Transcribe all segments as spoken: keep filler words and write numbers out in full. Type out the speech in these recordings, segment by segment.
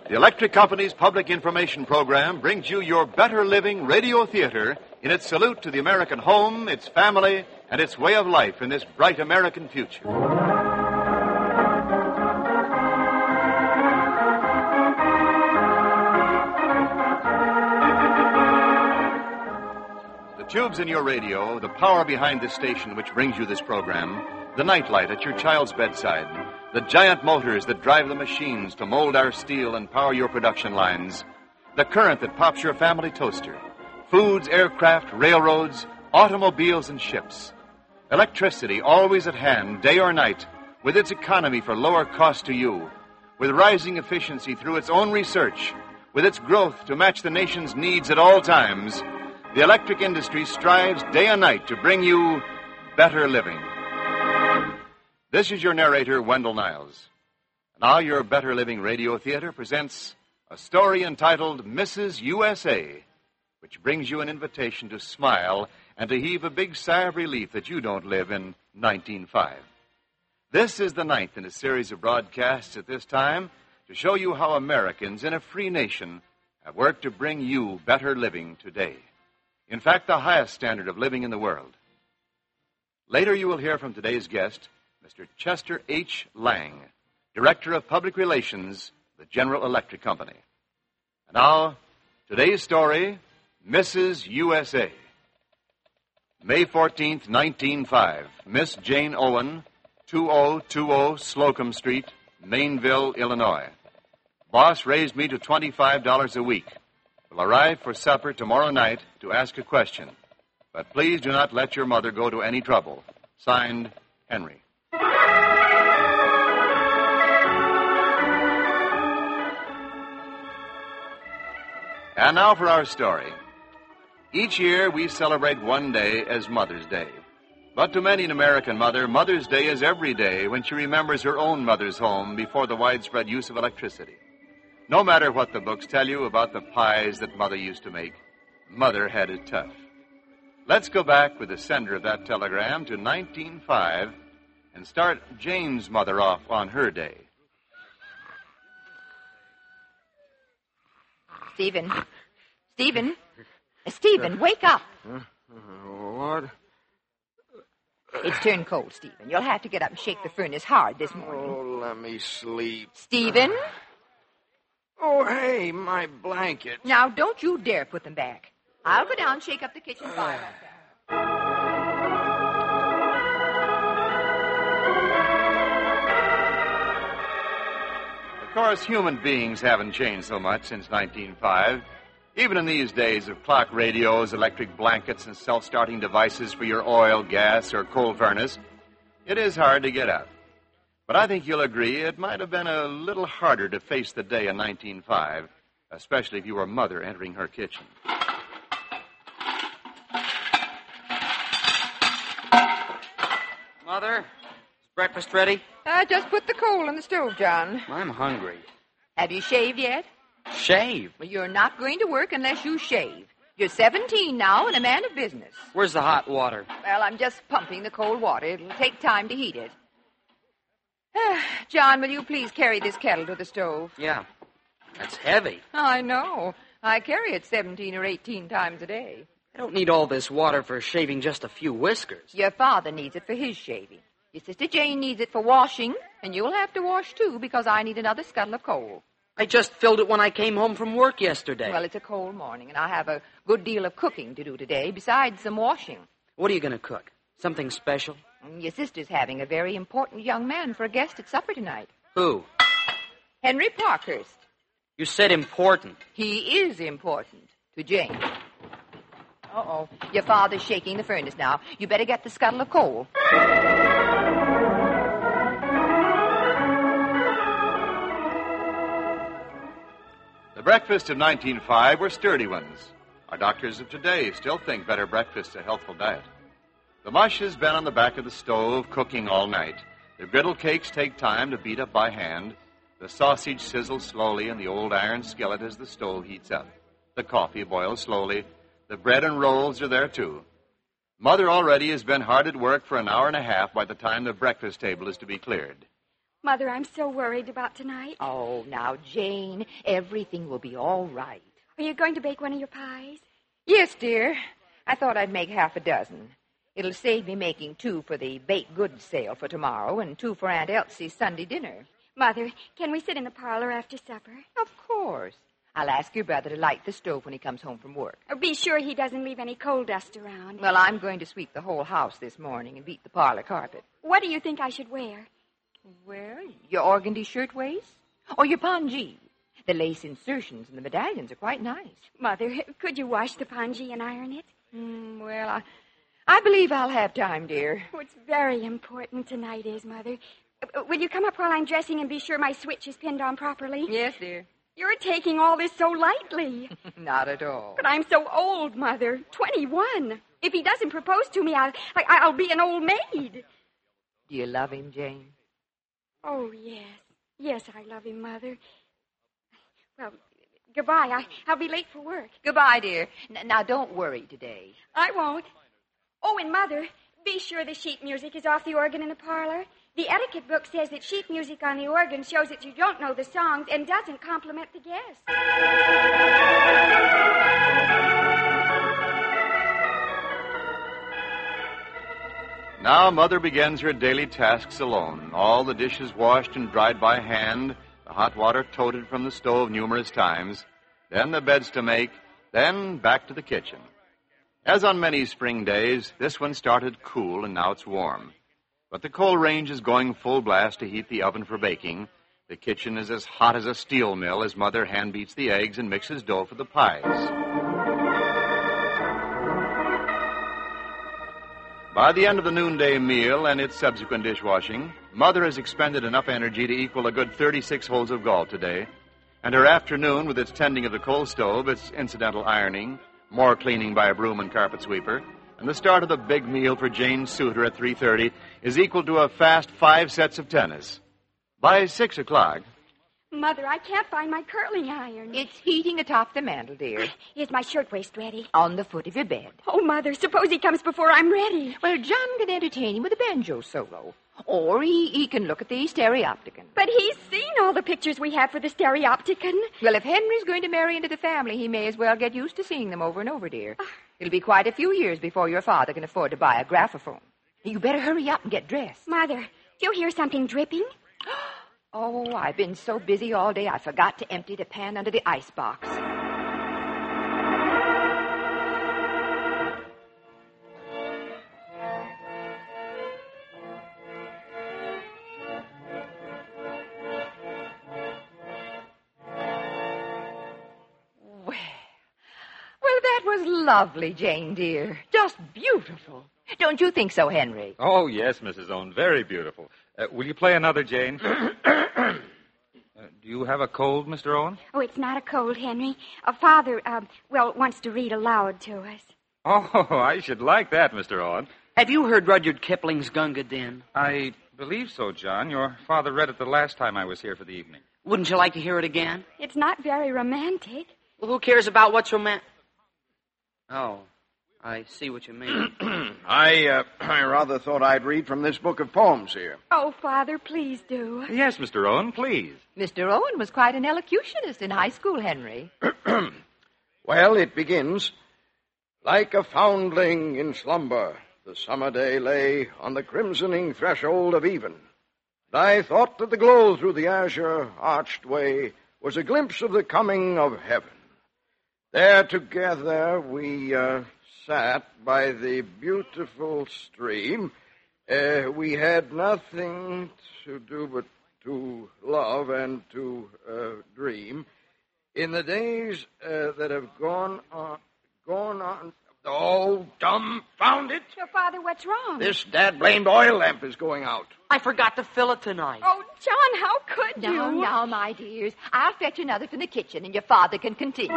The Electric Company's public information program brings you your Better Living Radio Theater in its salute to the American home, its family, and its way of life in this bright American future. The tubes in your radio, the power behind this station which brings you this program, the nightlight at your child's bedside, the giant motors that drive the machines to mold our steel and power your production lines, the current that pops your family toaster, foods, aircraft, railroads, automobiles, and ships. Electricity always at hand, day or night, with its economy for lower cost to you, with rising efficiency through its own research, with its growth to match the nation's needs at all times, the electric industry strives day and night to bring you better living. This is your narrator, Wendell Niles. Now your Better Living Radio Theater presents a story entitled Missus U S A, which brings you an invitation to smile and to heave a big sigh of relief that you don't live in nineteen oh five. This is the ninth in a series of broadcasts at this time to show you how Americans in a free nation have worked to bring you better living today. In fact, the highest standard of living in the world. Later you will hear from today's guest, Mister Chester H. Lang, Director of Public Relations, the General Electric Company. And now, today's story, Missus U S A. May fourteenth, nineteen oh five, Miss Jane Owen, two oh two oh Slocum Street, Mainville, Illinois. Boss raised me to twenty-five dollars a week. Will arrive for supper tomorrow night to ask a question. But please do not let your mother go to any trouble. Signed, Henry. And now for our story. Each year we celebrate one day as Mother's Day. But to many an American mother, Mother's Day is every day when she remembers her own mother's home before the widespread use of electricity. No matter what the books tell you about the pies that Mother used to make, Mother had it tough. Let's go back with the sender of that telegram to nineteen oh five and start Jane's mother off on her day. Stephen. Stephen. Stephen, wake up. Uh, what? It's turned cold, Stephen. You'll have to get up and shake the furnace hard this morning. Oh, let me sleep. Stephen? Oh, hey, my blanket. Now, don't you dare put them back. I'll go down and shake up the kitchen fire. Of course, human beings haven't changed so much since nineteen oh five. Even in these days of clock radios, electric blankets, and self-starting devices for your oil, gas, or coal furnace, it is hard to get up. But I think you'll agree it might have been a little harder to face the day in nineteen oh five, especially if you were a mother entering her kitchen. Mother, is breakfast ready? I just put the coal in the stove, John. I'm hungry. Have you shaved yet? Shave? Well, you're not going to work unless you shave. You're seventeen now and a man of business. Where's the hot water? Well, I'm just pumping the cold water. It'll take time to heat it. John, will you please carry this kettle to the stove? Yeah. That's heavy. I know. I carry it seventeen or eighteen times a day. I don't need all this water for shaving just a few whiskers. Your father needs it for his shaving. Your sister Jane needs it for washing, and you'll have to wash, too, because I need another scuttle of coal. I just filled it when I came home from work yesterday. Well, it's a cold morning, and I have a good deal of cooking to do today, besides some washing. What are you going to cook? Something special? Your sister's having a very important young man for a guest at supper tonight. Who? Henry Parkhurst. You said important. He is important to Jane. Uh-oh. Your father's shaking the furnace now. You better get the scuttle of coal. The breakfasts of nineteen oh five were sturdy ones. Our doctors of today still think better breakfast's a healthful diet. The mush has been on the back of the stove cooking all night. The griddle cakes take time to beat up by hand. The sausage sizzles slowly in the old iron skillet as the stove heats up. The coffee boils slowly. The bread and rolls are there, too. Mother already has been hard at work for an hour and a half by the time the breakfast table is to be cleared. Mother, I'm so worried about tonight. Oh, now, Jane, everything will be all right. Are you going to bake one of your pies? Yes, dear. I thought I'd make half a dozen. It'll save me making two for the baked goods sale for tomorrow and two for Aunt Elsie's Sunday dinner. Mother, can we sit in the parlor after supper? Of course. I'll ask your brother to light the stove when he comes home from work. Oh, be sure he doesn't leave any coal dust around. Well, I'm going to sweep the whole house this morning and beat the parlor carpet. What do you think I should wear? Well, your organdy shirtwaist or your pongee. The lace insertions and the medallions are quite nice. Mother, could you wash the pongee and iron it? Mm, well, I, I believe I'll have time, dear. What's very important tonight is, Mother, uh, will you come up while I'm dressing and be sure my switch is pinned on properly? Yes, dear. You're taking all this so lightly. Not at all. But I'm so old, Mother. twenty-one. If he doesn't propose to me, I'll, I, I'll be an old maid. Do you love him, Jane? Oh, yes. Yes, I love him, Mother. Well, goodbye. I, I'll be late for work. Goodbye, dear. N- now, don't worry today. I won't. Oh, and Mother, be sure the sheet music is off the organ in the parlor. The etiquette book says that sheet music on the organ shows that you don't know the songs and doesn't compliment the guests. Now Mother begins her daily tasks alone. All the dishes washed and dried by hand, the hot water toted from the stove numerous times, then the beds to make, then back to the kitchen. As on many spring days, this one started cool and now it's warm. But the coal range is going full blast to heat the oven for baking. The kitchen is as hot as a steel mill as Mother hand beats the eggs and mixes dough for the pies. By the end of the noonday meal and its subsequent dishwashing, Mother has expended enough energy to equal a good thirty-six holes of golf today. And her afternoon, with its tending of the coal stove, its incidental ironing, more cleaning by a broom and carpet sweeper, and the start of the big meal for Jane Suter at three thirty is equal to a fast five sets of tennis. By six o'clock... Mother, I can't find my curling iron. It's heating atop the mantel, dear. Is my shirtwaist ready? On the foot of your bed. Oh, Mother, suppose he comes before I'm ready. Well, John can entertain him with a banjo solo. Or he, he can look at the stereopticon. But he's seen all the pictures we have for the stereopticon. Well, if Henry's going to marry into the family, he may as well get used to seeing them over and over, dear. It'll be quite a few years before your father can afford to buy a graphophone. You better hurry up and get dressed. Mother, do you hear something dripping? Oh, I've been so busy all day, I forgot to empty the pan under the icebox. Well, that was lovely, Jane, dear. Just beautiful. Don't you think so, Henry? Oh, yes, Missus Owen. Very beautiful. Uh, will you play another, Jane? uh, do you have a cold, Mister Owen? Oh, it's not a cold, Henry. A father, uh, well, wants to read aloud to us. Oh, I should like that, Mister Owen. Have you heard Rudyard Kipling's Gunga Din? I believe so, John. Your father read it the last time I was here for the evening. Wouldn't you like to hear it again? It's not very romantic. Well, who cares about what's romantic? Oh, I see what you mean. I, uh, I rather thought I'd read from this book of poems here. Oh, Father, please do. Yes, Mister Owen, please. Mister Owen was quite an elocutionist in high school, Henry. Well, it begins, like a foundling in slumber, the summer day lay on the crimsoning threshold of even. And I thought that the glow through the azure arched way was a glimpse of the coming of heaven. There together we uh, sat by the beautiful stream. Uh, we had nothing to do but to love and to uh, dream. In the days uh, that have gone on, gone on... Oh, dumbfound it! Your father, what's wrong? This dad-blamed oil lamp is going out. I forgot to fill it tonight. Oh, John, how could you? Now, now, my dears, I'll fetch another from the kitchen, and your father can continue.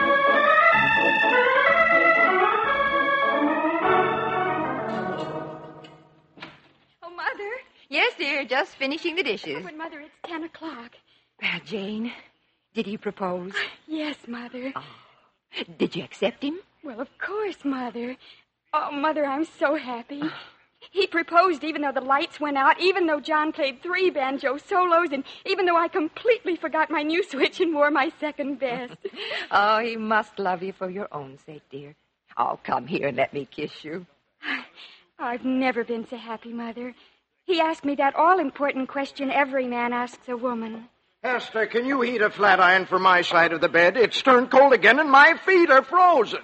Oh, Mother. Yes, dear, just finishing the dishes. But, Mother, it's ten o'clock. Well, Jane, did he propose? Yes, Mother. Oh. Did you accept him? Well, of course, Mother. Oh, Mother, I'm so happy. He proposed even though the lights went out, even though John played three banjo solos, and even though I completely forgot my new switch and wore my second best. Oh, he must love you for your own sake, dear. Oh, come here and let me kiss you. I've never been so happy, Mother. He asked me that all-important question every man asks a woman. Hester, can you heat a flat iron for my side of the bed? It's turned cold again and my feet are frozen.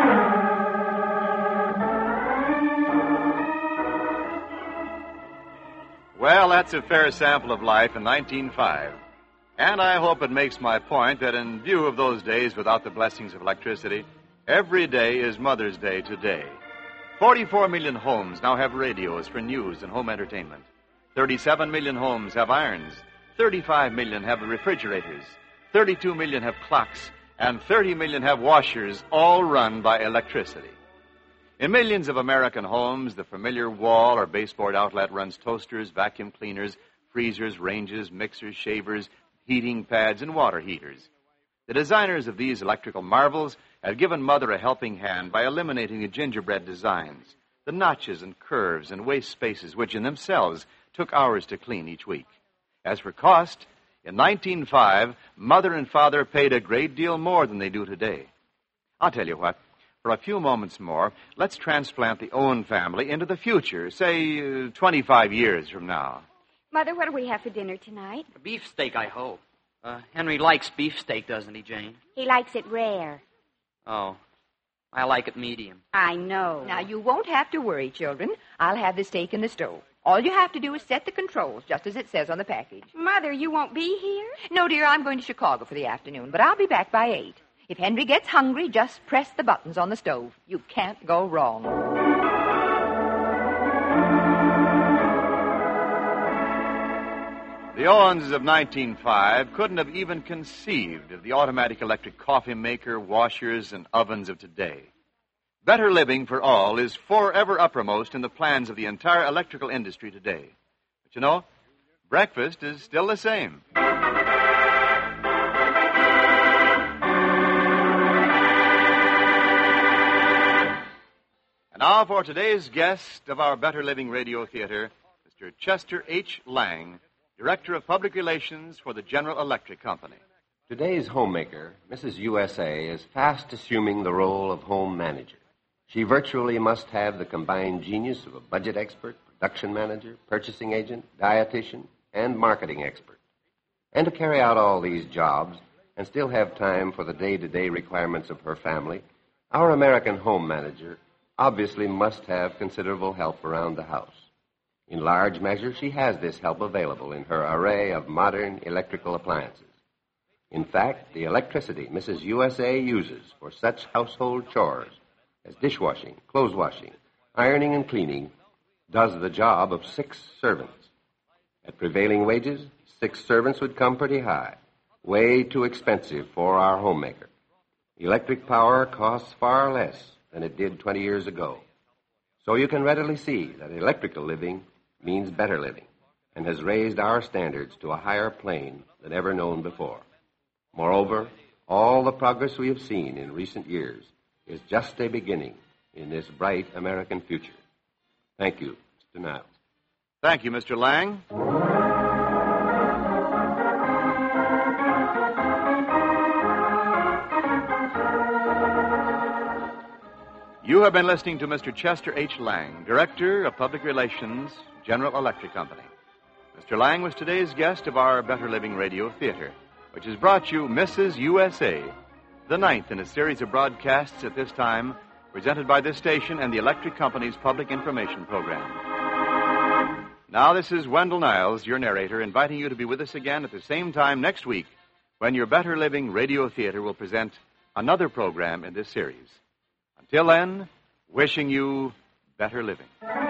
Well, that's a fair sample of life in nineteen oh five. And I hope it makes my point that in view of those days without the blessings of electricity, every day is Mother's Day today. forty-four million homes now have radios for news and home entertainment. thirty-seven million homes have irons. thirty-five million have refrigerators. thirty-two million have clocks. And thirty million have washers, all run by electricity. In millions of American homes, the familiar wall or baseboard outlet runs toasters, vacuum cleaners, freezers, ranges, mixers, shavers, heating pads, and water heaters. The designers of these electrical marvels have given Mother a helping hand by eliminating the gingerbread designs, the notches and curves and waste spaces which in themselves took hours to clean each week. As for cost, in nineteen oh five, Mother and Father paid a great deal more than they do today. I'll tell you what. For a few moments more, let's transplant the Owen family into the future, say uh, twenty-five years from now. Mother, what do we have for dinner tonight? A beefsteak, I hope. Uh, Henry likes beefsteak, doesn't he, Jane? He likes it rare. Oh, I like it medium. I know. Now, you won't have to worry, children. I'll have the steak in the stove. All you have to do is set the controls, just as it says on the package. Mother, you won't be here? No, dear, I'm going to Chicago for the afternoon, but I'll be back by eight. If Henry gets hungry, just press the buttons on the stove. You can't go wrong. The Owens of nineteen oh five couldn't have even conceived of the automatic electric coffee maker, washers, and ovens of today. Better living for all is forever uppermost in the plans of the entire electrical industry today. But you know, breakfast is still the same. And now for today's guest of our Better Living Radio Theater, Mister Chester H. Lang, Director of Public Relations for the General Electric Company. Today's homemaker, Missus U S A, is fast assuming the role of home manager. She virtually must have the combined genius of a budget expert, production manager, purchasing agent, dietitian, and marketing expert. And to carry out all these jobs and still have time for the day-to-day requirements of her family, our American home manager obviously must have considerable help around the house. In large measure, she has this help available in her array of modern electrical appliances. In fact, the electricity Missus U S A uses for such household chores as dishwashing, clothes washing, ironing, and cleaning does the job of six servants. At prevailing wages, six servants would come pretty high, way too expensive for our homemaker. Electric power costs far less than it did twenty years ago. So you can readily see that electrical living means better living and has raised our standards to a higher plane than ever known before. Moreover, all the progress we have seen in recent years is just a beginning in this bright American future. Thank you, Mister Niles. Thank you, Mister Lang. You have been listening to Mister Chester H. Lang, Director of Public Relations, General Electric Company. Mister Lang was today's guest of our Better Living Radio Theater, which has brought you Missus U S A, the ninth in a series of broadcasts at this time, presented by this station and the Electric Company's Public Information Program. Now, this is Wendell Niles, your narrator, inviting you to be with us again at the same time next week when your Better Living Radio Theater will present another program in this series. Until then, wishing you better living.